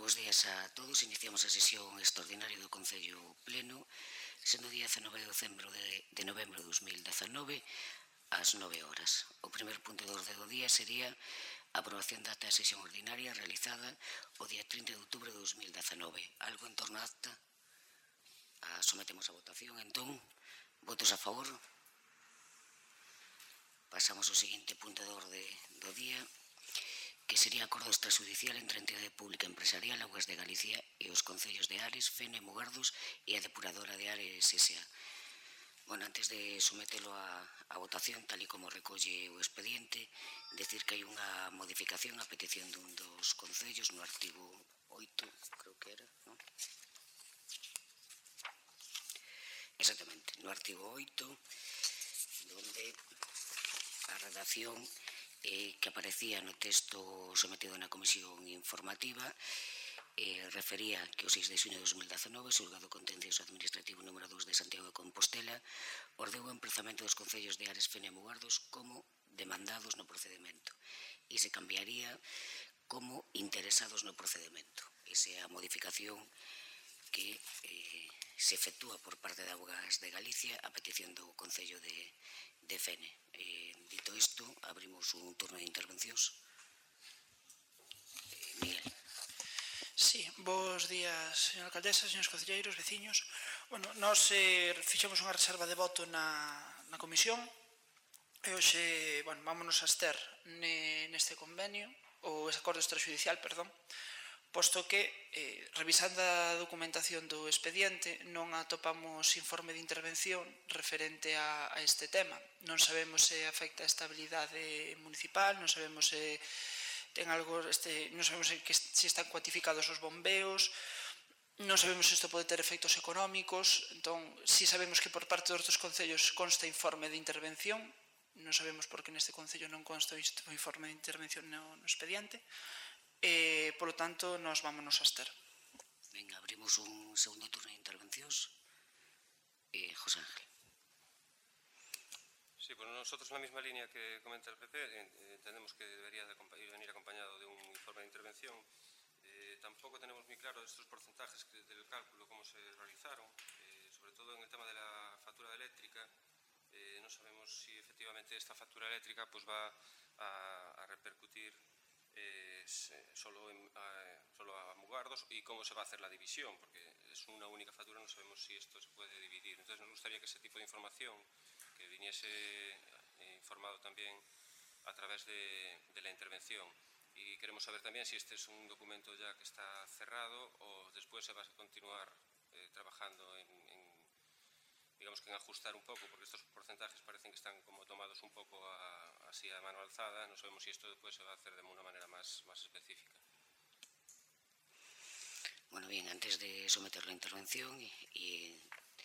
Bos días a todos. Iniciamos a sesión extraordinaria do Concello Pleno, sendo día 19 de novembro de 2019, ás 9 horas. O primer punto do orde do día sería a aprobación da acta de sesión ordinaria realizada o día 30 de outubro de 2019. Algo en torno a acta? Sometemos a votación, entón. Votos a favor? Pasamos ao seguinte punto do orde do día, que sería acordo extrajudicial entre a entidade pública empresarial Augas de Galicia e os concellos de Ares, Fene, Mugardos e a depuradora de Ares S.A. Bueno, antes de sometelo a votación, tal e como recolle o expediente, decir que hai unha modificación a petición dun dos concellos no artigo 8, creo que era, non? Exactamente, no artigo 8, donde a redacción que aparecía no texto sometido na comisión informativa refería que o 6 de xuño de 2019 o xulgado contencioso administrativo número 2 de Santiago de Compostela ordeou o emprazamento dos concellos de Ares, Fene e Mugardos como demandados no procedemento e se cambiaría como interesados no procedemento. Esa é a modificación que se efectúa por parte de Augas de Galicia a petición do Concello de Fene. Dito isto, abrimos un turno de intervencións. Miguel. Sí, bos días, señora alcaldesa, señores concelleiros, veciños. Bueno, nós fixemos unha reserva de voto na comisión e hoxe, bueno, vámonos a abster neste convenio, ou ese acordo extrajudicial, perdón, posto que, revisando a documentación do expediente, non atopamos informe de intervención referente a este tema. Non sabemos se afecta a estabilidade municipal, non sabemos se ten algo, non sabemos se están cuantificados os bombeos, non sabemos se isto pode ter efectos económicos. Entón, si sabemos que por parte dos concellos consta informe de intervención, non sabemos por que neste concello non consta o informe de intervención no expediente. Polo tanto, nos vámonos a abster. Venga, abrimos un segundo turno de intervencións. José Ángel. Sí, pues nosotros en la misma línea que comenta el PP, entendemos que debería venir acompañado de un informe de intervención. Tampoco tenemos muy claro estos porcentajes del cálculo, cómo se realizaron, sobre todo en el tema de la factura eléctrica. No sabemos si efectivamente esta factura eléctrica pues va a repercutir solo a Mugardos y cómo se va a hacer la división, porque es una única factura, no sabemos si esto se puede dividir. Entonces nos gustaría que ese tipo de información que viniese informado también a través de la intervención. Y queremos saber también si este es un documento ya que está cerrado o después se va a continuar trabajando digamos que en ajustar un poco, porque estos porcentajes parecen que están como tomados un poco así a mano alzada. No sabemos si esto después se va a hacer de una manera más específica. Bueno, bien, antes de someter la intervención y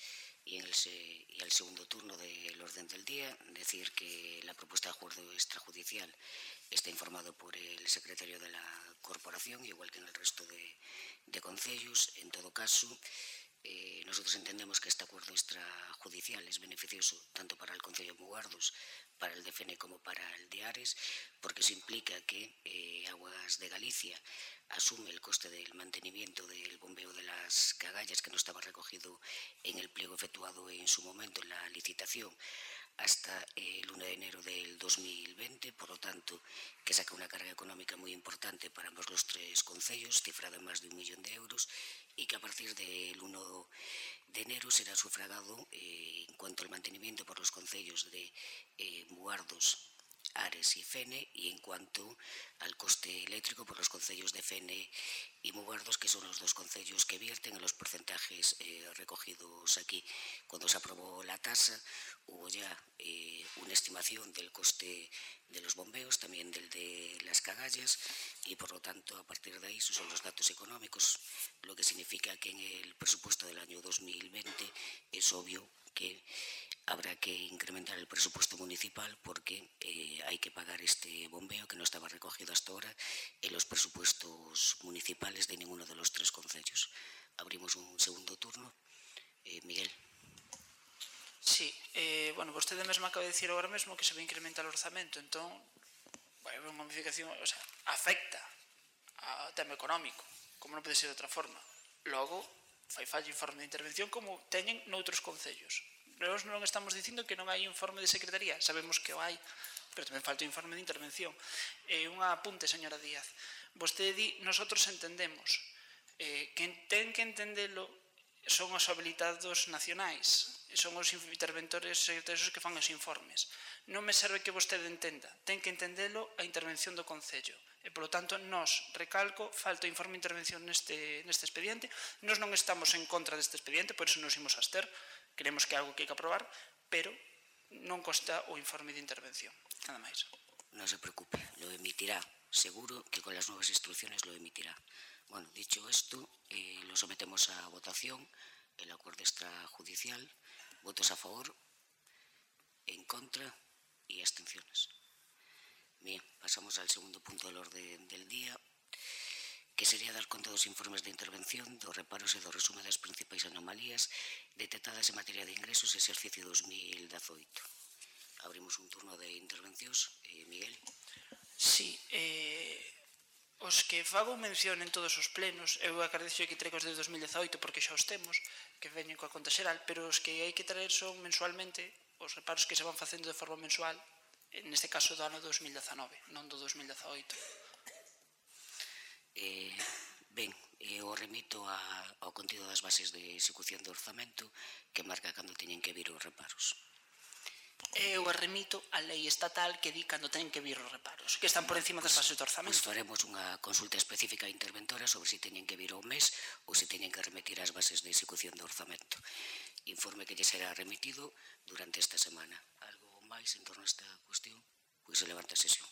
al segundo turno del orden del día, decir que la propuesta de acuerdo extrajudicial está informado por el secretario de la corporación, igual que en el resto de concellos. En todo caso, nosotros entendemos que este acuerdo extrajudicial es beneficioso tanto para el Concello de Mugardos, para el de Fene como para el de Ares, porque eso implica que Augas de Galicia asume el coste del mantenimiento del bombeo de las cagallas, que no estaba recogido en el pliego efectuado en su momento en la licitación, hasta el 1 de enero del 2020, por lo tanto, que saca una carga económica muy importante para ambos los tres concellos, cifrada en más de 1 millón de euros, y que a partir del 1 de enero será sufragado en cuanto al mantenimiento por los concellos de Mugardos, Ares y Fene, y en cuanto al coste eléctrico por los concellos de Fene y Mugardos, que son los dos concellos que vierten en los porcentajes recogidos aquí. Cuando se aprobó la tasa hubo ya una estimación del coste de los bombeos, también del de las cagallas, y por lo tanto a partir de ahí esos son los datos económicos, lo que significa que en el presupuesto del año 2020 es obvio que habrá que incrementar el presupuesto municipal porque hay que pagar este bombeo que no estaba recogido hasta ahora en los presupuestos municipales de ninguno de los tres concellos. Abrimos un segundo turno. Miguel. Sí, bueno, vostede mesmo acaba de dicir agora mesmo que se vai incrementar o orzamento, entón, vai haber unha modificación, o sea, afecta ao tema económico. como non pode ser de outra forma. Logo, fai falla informe de intervención como teñen noutros concellos. Nós non estamos dicindo que non hai informe de secretaría, sabemos que o hai, pero tamén falta o informe de intervención. Un apunte, señora Díaz. Vostede di, nosotros entendemos. Quen ten que entendelo son os habilitados nacionais, son os interventores secretarios que fan os informes. Non me serve que vostede entenda, ten que entendelo a intervención do Concello. E, polo tanto, nos, recalco, falta o informe de intervención neste expediente. Nos non estamos en contra deste expediente, por iso nos imos abster, creemos que é algo que hai que aprobar, pero non consta o informe de intervención. Nada máis. No se preocupe, lo emitirá. Seguro que con las nuevas instrucciones lo emitirá. Bueno, dicho esto, lo sometemos a votación, el acuerdo extrajudicial, votos a favor, en contra y abstenciones. Bien, pasamos al segundo punto del orden del día, que sería dar conta dos informes de intervención, dos reparos e do resume das principais anomalías detectadas en materia de ingresos exercicio 2018. Abrimos un turno de intervencións. Miguel. Sí, os que fago mención en todos os plenos, eu agradezo que traigos de 2018 porque xa os temos, que veñen coa conta xeral, pero os que hai que traer son mensualmente os reparos que se van facendo de forma mensual, neste caso do ano 2019, non do 2018. Ben, eu remito ao contido das bases de execución do orzamento que marca cando teñen que vir os reparos. Eu remito a lei estatal que di cando teñen que vir os reparos, que están por encima das bases do orzamento. Pois faremos unha consulta específica interventora sobre se teñen que vir ao mes ou se teñen que remitir as bases de execución do orzamento. Informe que lle será remitido durante esta semana. Algo máis en torno a esta cuestión? Pois se levanta a sesión.